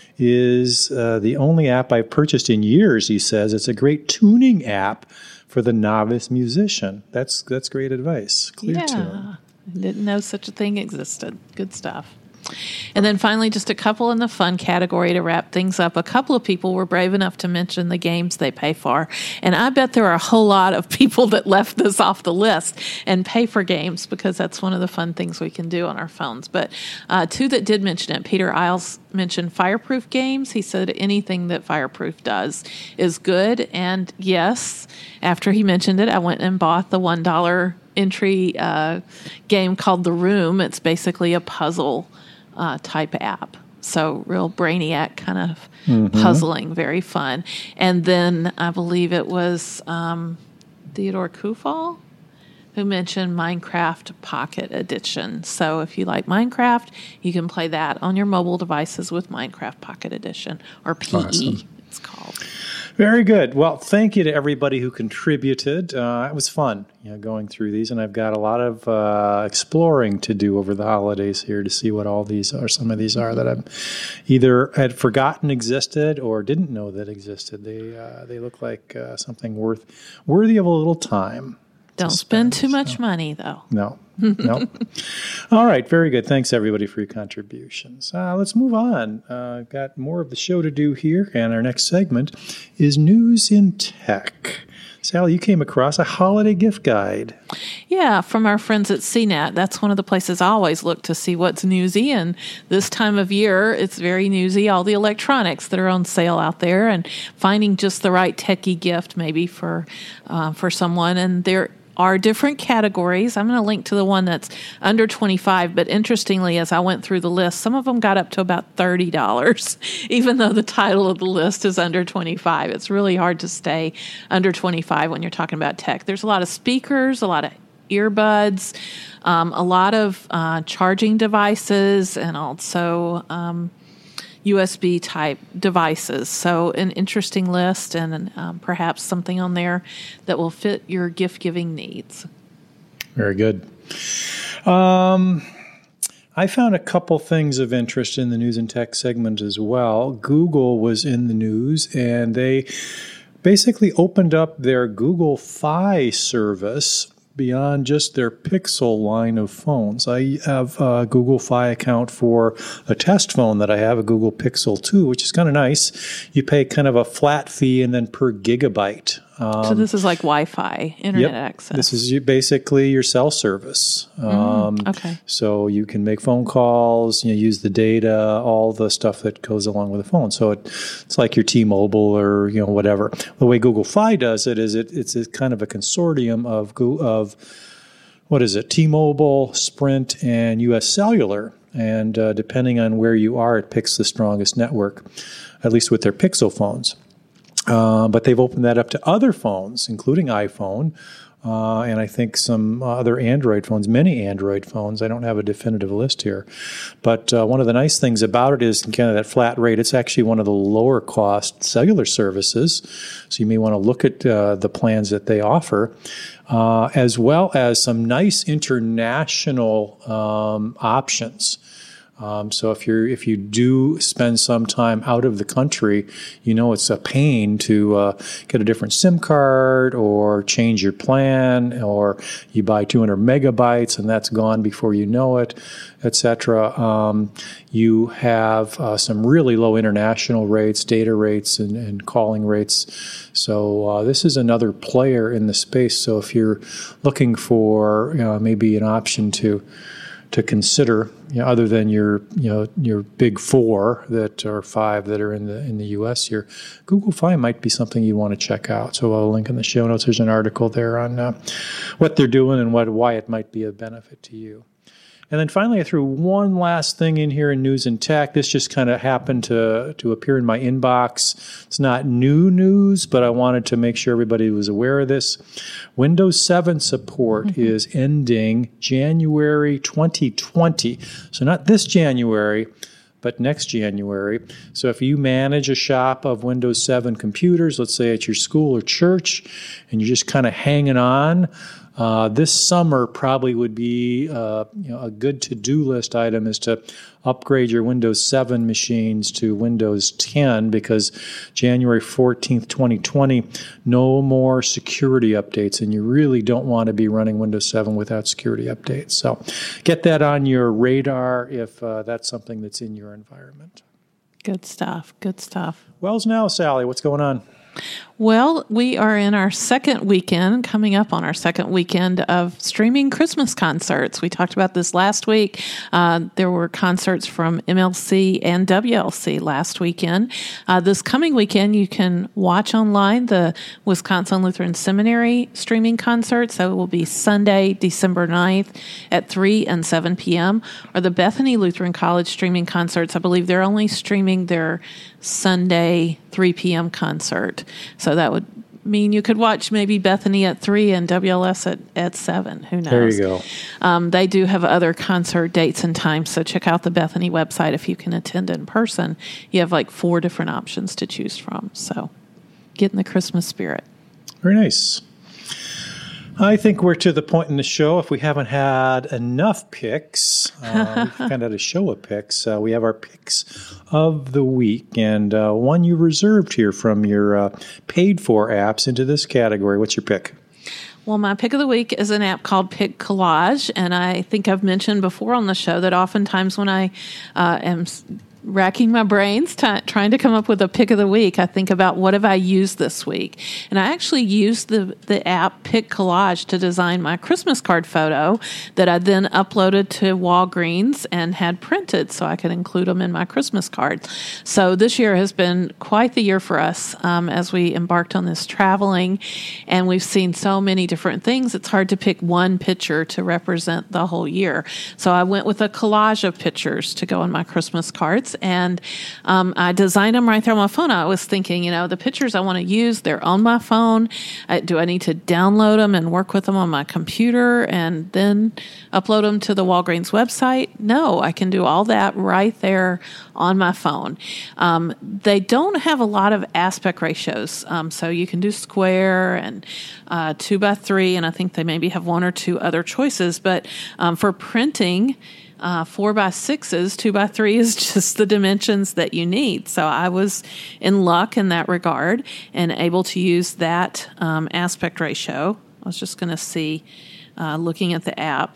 is uh, the only app I've purchased in years, he says. It's a great tuning app for the novice musician. That's that's great advice. ClearTune. Yeah, I didn't know such a thing existed. Good stuff. And then finally, just a couple in the fun category to wrap things up. A couple of people were brave enough to mention the games they pay for. And I bet there are a whole lot of people that left this off the list and pay for games, because that's one of the fun things we can do on our phones. But uh, two that did mention it, Peter Isles mentioned Fireproof games. He said anything that Fireproof does is good. And yes, after he mentioned it, I went and bought the one dollar entry uh, game called The Room. It's basically a puzzle Uh, type app. So real brainiac kind of mm-hmm. puzzling, very fun. And then I believe it was um, Theodore Kufal who mentioned Minecraft Pocket Edition. So if you like Minecraft, you can play that on your mobile devices with Minecraft Pocket Edition, or P E, awesome. It's called. Very good. Well, thank you to everybody who contributed. Uh, it was fun, you know, going through these, and I've got a lot of uh, exploring to do over the holidays here to see what all these are. Some of these are that I've either had forgotten existed or didn't know that existed. They uh, they look like uh, something worth worthy of a little time. Don't to spend, spend too much so. money, though. No. No. All right. Very good. Thanks, everybody, for your contributions. Uh, let's move on. Uh, got more of the show to do here, and our next segment is News in Tech. Sally, you came across a holiday gift guide. Yeah, from our friends at C net. That's one of the places I always look to see what's newsy. And this time of year, it's very newsy, all the electronics that are on sale out there and finding just the right techie gift maybe for uh, for someone. And there are different categories. I'm going to link to the one that's under twenty-five, but interestingly, as I went through the list, some of them got up to about thirty dollars, even though the title of the list is under twenty-five. It's really hard to stay under twenty-five when you're talking about tech. There's a lot of speakers, a lot of earbuds, um, a lot of uh, charging devices, and also um, U S B type devices. So an interesting list and um, perhaps something on there that will fit your gift giving needs. Very good. Um, I found a couple things of interest in the news and tech segment as well. Google was in the news, and they basically opened up their Google Fi service beyond just their Pixel line of phones. I have a Google Fi account for a test phone that I have, a Google Pixel two, which is kind of nice. You pay kind of a flat fee and then per gigabyte. Um, so this is like Wi-Fi, internet yep, access. This is you, basically your cell service. Um, mm, okay. So you can make phone calls, you know, use the data, all the stuff that goes along with the phone. So it, it's like your T-Mobile or you know whatever. The way Google Fi does it is it it's a kind of a consortium of of what is it? T-Mobile, Sprint, and U S Cellular. And uh, depending on where you are, it picks the strongest network, at least with their Pixel phones. Uh, but they've opened that up to other phones, including iPhone, uh, and I think some other Android phones, many Android phones. I don't have a definitive list here. But uh, one of the nice things about it is kind of that flat rate. It's actually one of the lower cost cellular services. So you may want to look at uh, the plans that they offer, uh, as well as some nice international um, options. Um, so if you're if you do spend some time out of the country, you know it's a pain to uh, get a different SIM card or change your plan, or you buy two hundred megabytes and that's gone before you know it, et cetera. Um, you have uh, some really low international rates, data rates, and, and calling rates. So uh, this is another player in the space. So if you're looking for you know, maybe an option to to consider, you know, other than your, you know, your big four that are five that are in the in the U S here, Google Fi might be something you want to check out. So I'll link in the show notes. There's an article there on uh, what they're doing and what why it might be a benefit to you. And then finally, I threw one last thing in here in news and tech. This just kind of happened to, to appear in my inbox. It's not new news, but I wanted to make sure everybody was aware of this. Windows seven support mm-hmm. is ending January twenty twenty. So not this January, but next January. So if you manage a shop of Windows seven computers, let's say at your school or church, and you're just kind of hanging on, Uh, this summer probably would be uh, you know, a good to-do list item is to upgrade your Windows seven machines to Windows ten, because January fourteenth, twenty twenty, no more security updates, and you really don't want to be running Windows seven without security updates. So get that on your radar if uh, that's something that's in your environment. Good stuff. Good stuff. Wells Now, Sally, what's going on? Well, we are in our second weekend, coming up on our second weekend of streaming Christmas concerts. We talked about this last week. Uh, there were concerts from M L C and W L C last weekend. Uh, this coming weekend, you can watch online the Wisconsin Lutheran Seminary streaming concerts. So it will be Sunday, December ninth at three and seven p.m. or the Bethany Lutheran College streaming concerts. I believe they're only streaming their Sunday three p.m. concert. So that would mean you could watch maybe Bethany at three and W L S at, at seven. Who knows? There you go. Um, they do have other concert dates and times, so check out the Bethany website if you can attend in person. You have like four different options to choose from. So get in the Christmas spirit. Very nice. I think we're to the point in the show, if we haven't had enough picks, uh, we've kind of had a show of picks. Uh, we have our picks of the week, and uh, one you reserved here from your uh, paid-for apps into this category. What's your pick? Well, my pick of the week is an app called Pick Collage, and I think I've mentioned before on the show that oftentimes when I uh, am racking my brains, t- trying to come up with a pick of the week, I think about what have I used this week. And I actually used the, the app Pick Collage to design my Christmas card photo that I then uploaded to Walgreens and had printed so I could include them in my Christmas card. So this year has been quite the year for us um, as we embarked on this traveling, and we've seen so many different things. It's hard to pick one picture to represent the whole year. So I went with a collage of pictures to go on my Christmas cards. And um, I designed them right there on my phone. I was thinking, you know, the pictures I want to use, they're on my phone. I, do I need to download them and work with them on my computer and then upload them to the Walgreens website? No, I can do all that right there on my phone. Um, they don't have a lot of aspect ratios. Um, so you can do square and uh, two by three, and I think they maybe have one or two other choices. But um, for printing, Uh, four by sixes, two by three is just the dimensions that you need. So I was in luck in that regard and able to use that um, aspect ratio. I was just going to see, uh, looking at the app,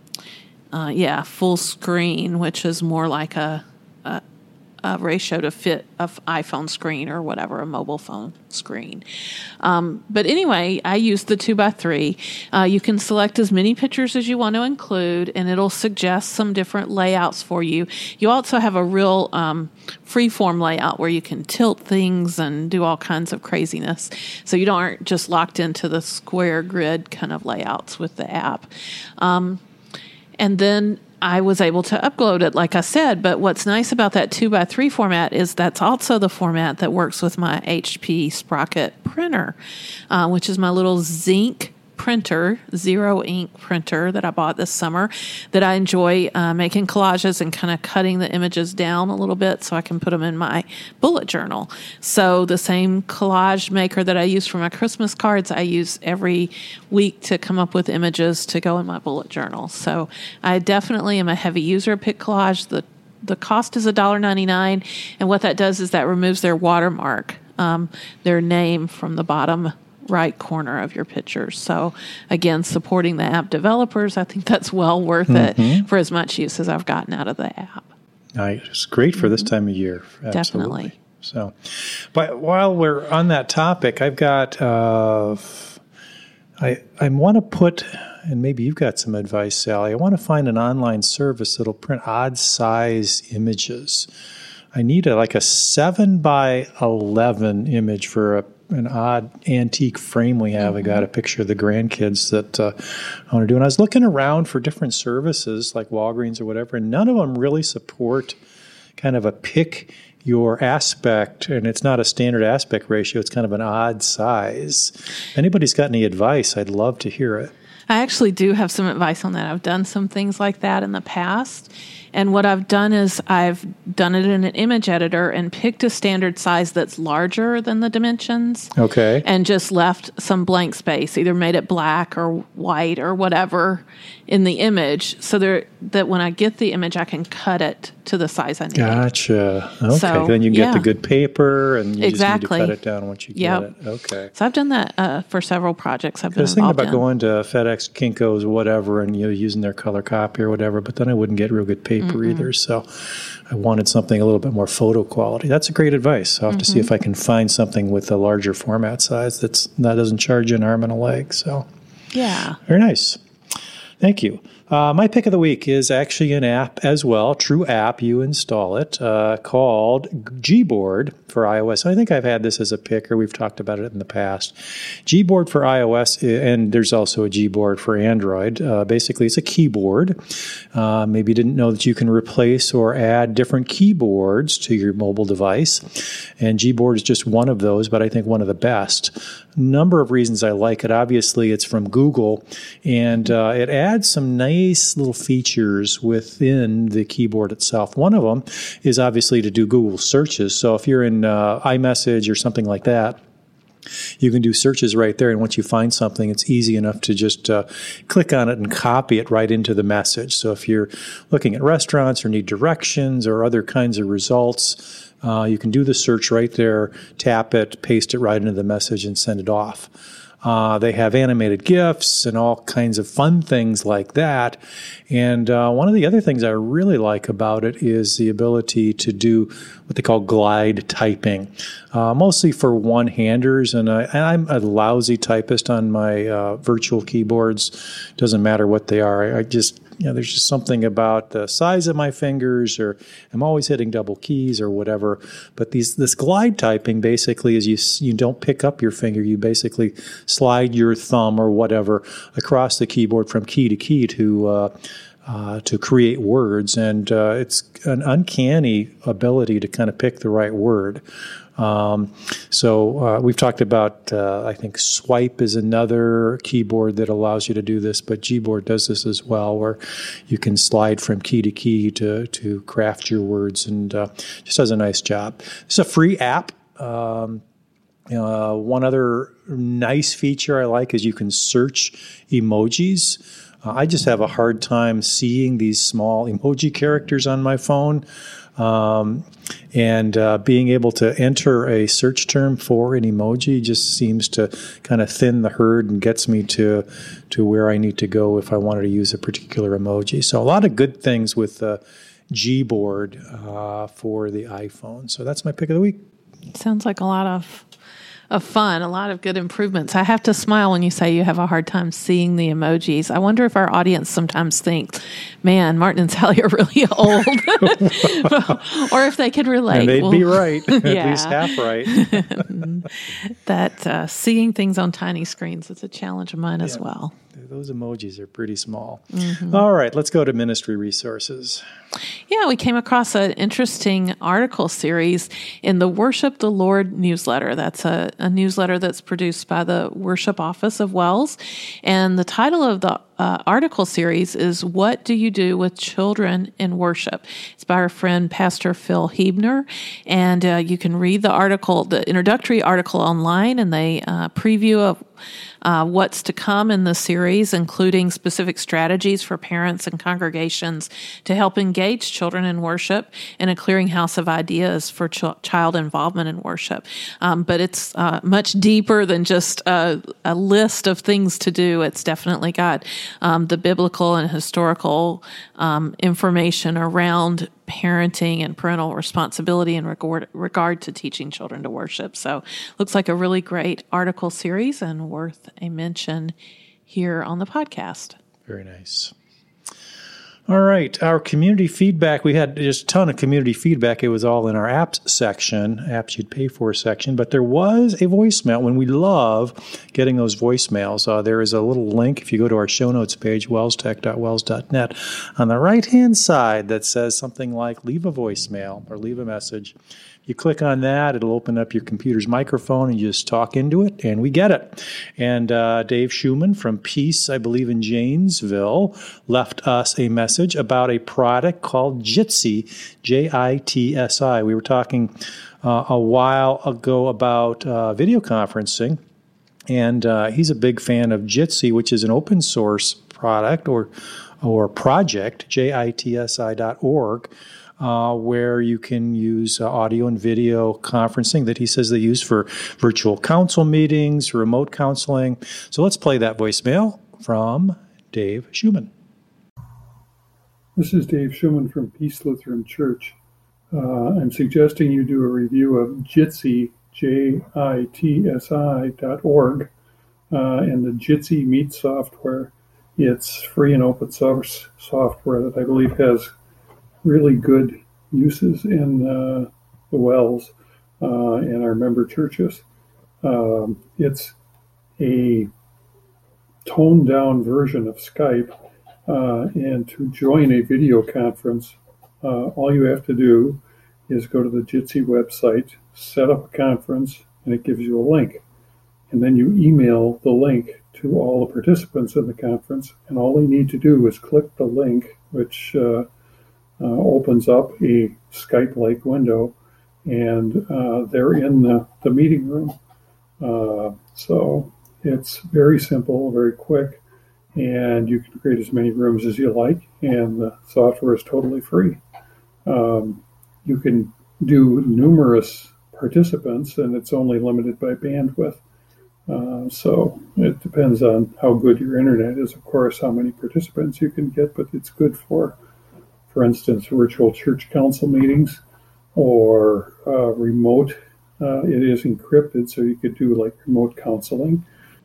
uh, yeah, full screen, which is more like a, a, a ratio to fit an iPhone screen or whatever, a mobile phone screen. Um, but anyway, I used the two by three. Uh, you can select as many pictures as you want to include, and it'll suggest some different layouts for you. You also have a real um, free-form layout where you can tilt things and do all kinds of craziness. So you don't aren't just locked into the square grid kind of layouts with the app. Um, and then I was able to upload it, like I said, but what's nice about that two by three format is that's also the format that works with my H P Sprocket printer, uh, which is my little zinc printer, zero ink printer that I bought this summer, that I enjoy uh, making collages and kind of cutting the images down a little bit so I can put them in my bullet journal. So the same collage maker that I use for my Christmas cards, I use every week to come up with images to go in my bullet journal. So I definitely am a heavy user of Pick Collage. The the cost is one dollar ninety-nine, and what that does is that removes their watermark, um, their name from the bottom right corner of your pictures. So again, supporting the app developers, I think that's well worth mm-hmm. it for as much use as I've gotten out of the app. Right. It's great for mm-hmm. this time of year. Absolutely. Definitely. So, but while we're on that topic, I've got, uh, I, I want to put, and maybe you've got some advice, Sally, I want to find an online service that'll print odd size images. I need a, like a seven by eleven image for a an odd antique frame we have. Mm-hmm. I got a picture of the grandkids that uh, I want to do. And I was looking around for different services like Walgreens or whatever, and none of them really support kind of a pick your aspect, and it's not a standard aspect ratio. It's kind of an odd size. If anybody's got any advice, I'd love to hear it. I actually do have some advice on that. I've done some things like that in the past. And what I've done is I've done it in an image editor and picked a standard size that's larger than the dimensions. Okay. And just left some blank space, either made it black or white or whatever in the image, so there, that when I get the image, I can cut it to the size I need. Gotcha. Okay. So, then you can yeah. get the good paper, and you exactly. just need to cut it down once you yep. get it. Okay. So I've done that uh, for several projects I've been I was thinking involved about in. going to FedEx, Kinko's, whatever, and you know, using their color copy or whatever, but then I wouldn't get real good paper mm-hmm. either. So I wanted something a little bit more photo quality. That's a great advice. I'll have mm-hmm. to see if I can find something with a larger format size that's that doesn't charge you an arm and a leg. So yeah, very nice. Thank you. Uh, my pick of the week is actually an app as well, true app. You install it, uh, called Gboard for iOS. I think I've had this as a pick, or we've talked about it in the past. Gboard for iOS, and there's also a Gboard for Android. Uh, basically, it's a keyboard. Uh, maybe you didn't know that you can replace or add different keyboards to your mobile device, and Gboard is just one of those, but I think one of the best. Number of reasons I like it. Obviously, it's from Google, and uh, it adds some nice little features within the keyboard itself. One of them is obviously to do Google searches. So if you're in uh, iMessage or something like that, you can do searches right there, and once you find something, it's easy enough to just uh, click on it and copy it right into the message. So if you're looking at restaurants or need directions or other kinds of results, Uh, you can do the search right there, tap it, paste it right into the message, and send it off. Uh, they have animated GIFs and all kinds of fun things like that. And uh, one of the other things I really like about it is the ability to do what they call glide typing, uh, mostly for one-handers. And, I, and I'm a lousy typist on my uh, virtual keyboards. Doesn't matter what they are. I, I just, you know, there's just something about the size of my fingers, or I'm always hitting double keys or whatever. But these this glide typing basically is you you don't pick up your finger. You basically slide your thumb or whatever across the keyboard from key to key to uh, uh, to create words, and uh, it's an uncanny ability to kind of pick the right word. Um, so uh, we've talked about, uh, I think Swipe is another keyboard that allows you to do this, but Gboard does this as well, where you can slide from key to key to, to craft your words, and uh, just does a nice job. It's a free app. Um, uh, one other nice feature I like is you can search emojis. Uh, I just have a hard time seeing these small emoji characters on my phone. Um, and uh, being able to enter a search term for an emoji just seems to kind of thin the herd and gets me to to where I need to go if I wanted to use a particular emoji. So a lot of good things with uh, Gboard uh, for the iPhone. So that's my pick of the week. Sounds like a lot of of fun, a lot of good improvements. I have to smile when you say you have a hard time seeing the emojis. I wonder if our audience sometimes thinks, man, Martin and Sally are really old. Or if they could relate. And they'd well, be right, at yeah. least half right. That uh, seeing things on tiny screens is a challenge of mine yeah. as well. Those emojis are pretty small. Mm-hmm. All right, let's go to ministry resources. Yeah, we came across an interesting article series in the Worship the Lord newsletter. That's a, a newsletter that's produced by the Worship Office of WELS. And the title of the uh, article series is What Do You Do with Children in Worship? It's by our friend Pastor Phil Hebner. And uh, you can read the article, the introductory article online, and they uh, preview of Uh, what's to come in the series, including specific strategies for parents and congregations to help engage children in worship, and a clearinghouse of ideas for ch- child involvement in worship. Um, but it's uh, much deeper than just a, a list of things to do. It's definitely got um, the biblical and historical um, information around parenting and parental responsibility in regard, regard to teaching children to worship. So looks like a really great article series and worth a mention here on the podcast. Very nice. All right, our community feedback, we had just a ton of community feedback. It was all in our apps section, apps you'd pay for section, but there was a voicemail, and we love getting those voicemails. Uh, there is a little link, if you go to our show notes page, wellstech dot wells dot net, on the right-hand side that says something like leave a voicemail or leave a message. You click on that, it'll open up your computer's microphone, and you just talk into it, and we get it. And uh, Dave Schumann from Peace, I believe in Janesville, left us a message about a product called Jitsi, J I T S I. We were talking uh, a while ago about uh, video conferencing, and uh, he's a big fan of Jitsi, which is an open source product or, or project, J I T S I dot org. Uh, where you can use uh, audio and video conferencing that he says they use for virtual council meetings, remote counseling. So let's play that voicemail from Dave Schumann. This is Dave Schumann from Peace Lutheran Church. Uh, I'm suggesting you do a review of Jitsi, J I T S I dot org, uh, and the Jitsi Meet software. It's free and open source software that I believe has really good uses in uh, the WELS uh, and our member churches. Um, it's a toned-down version of Skype, uh, and to join a video conference, uh, all you have to do is go to the Jitsi website, set up a conference, and it gives you a link. And then you email the link to all the participants in the conference, and all they need to do is click the link, which uh, Uh, opens up a Skype-like window, and uh, they're in the, the meeting room. Uh, so it's very simple, very quick, and you can create as many rooms as you like, and the software is totally free. Um, you can do numerous participants, and it's only limited by bandwidth. Uh, so it depends on how good your internet is, of course, how many participants you can get, but it's good for, for instance, virtual church council meetings or uh, remote. Uh, it is encrypted, so you could do like remote counseling.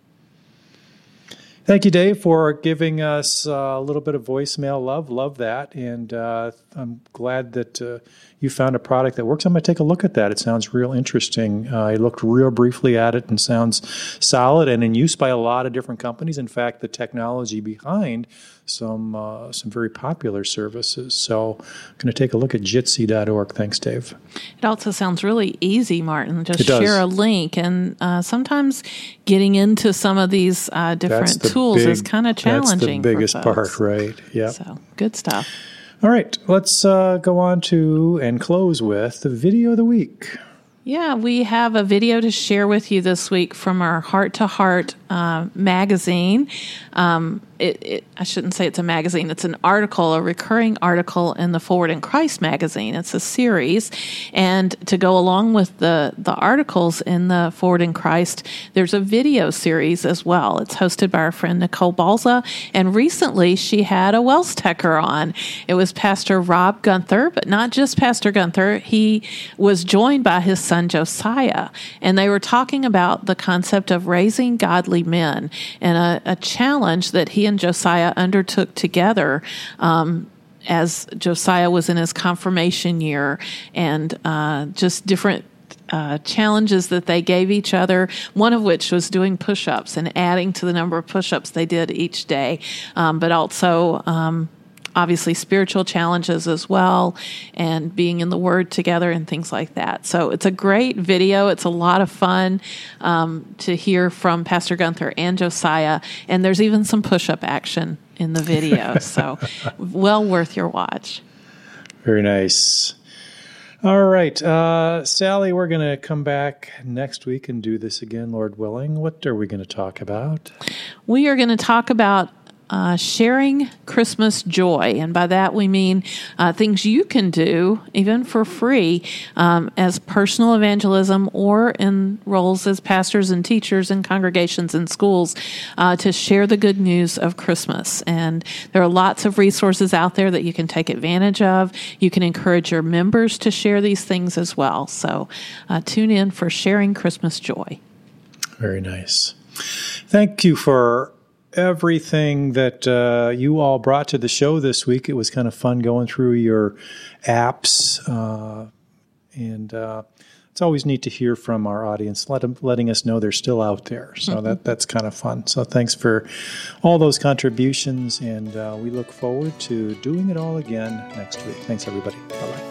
Thank you, Dave, for giving us uh, a little bit of voicemail love. Love that. And uh, I'm glad that uh, you found a product that works. I'm going to take a look at that. It sounds real interesting. Uh, I looked real briefly at it and sounds solid and in use by a lot of different companies. In fact, the technology behind some uh, some very popular services. So I'm going to take a look at jitsi dot org. Thanks, Dave. It also sounds really easy, Martin. Just It does. share a link. And uh, sometimes getting into some of these uh, different the tools big- is kind of challenging. That's the biggest for folks. part, right? Yeah. So good stuff. All right, let's uh, go on to and close with the video of the week. Yeah, we have a video to share with you this week from our Heart to Heart uh, magazine. Um, it, it, I shouldn't say it's a magazine. It's an article, a recurring article in the Forward in Christ magazine. It's a series. And to go along with the, the articles in the Forward in Christ, there's a video series as well. It's hosted by our friend Nicole Balza. And recently she had a Wells Techer on. It was Pastor Rob Gunther, but not just Pastor Gunther. He was joined by his son Josiah. And they were talking about the concept of raising godly men and a, a challenge that he and Josiah undertook together um, as Josiah was in his confirmation year, and uh, just different uh, challenges that they gave each other, one of which was doing push-ups and adding to the number of push-ups they did each day, um, but also um, obviously spiritual challenges as well, and being in the Word together and things like that. So it's a great video. It's a lot of fun um, to hear from Pastor Gunther and Josiah, and there's even some push-up action in the video. So well worth your watch. Very nice. All right, uh, Sally, we're going to come back next week and do this again, Lord willing. What are we going to talk about? We are going to talk about Uh, sharing Christmas joy. And by that we mean uh, things you can do, even for free, um, as personal evangelism or in roles as pastors and teachers in congregations and schools uh, to share the good news of Christmas. And there are lots of resources out there that you can take advantage of. You can encourage your members to share these things as well. So uh, tune in for Sharing Christmas Joy. Very nice. Thank you for everything that uh, you all brought to the show this week. It was kind of fun going through your apps, uh, and uh, it's always neat to hear from our audience, let them, letting us know they're still out there. So mm-hmm. that that's kind of fun. So thanks for all those contributions, and uh, we look forward to doing it all again next week. Thanks, everybody. Bye-bye.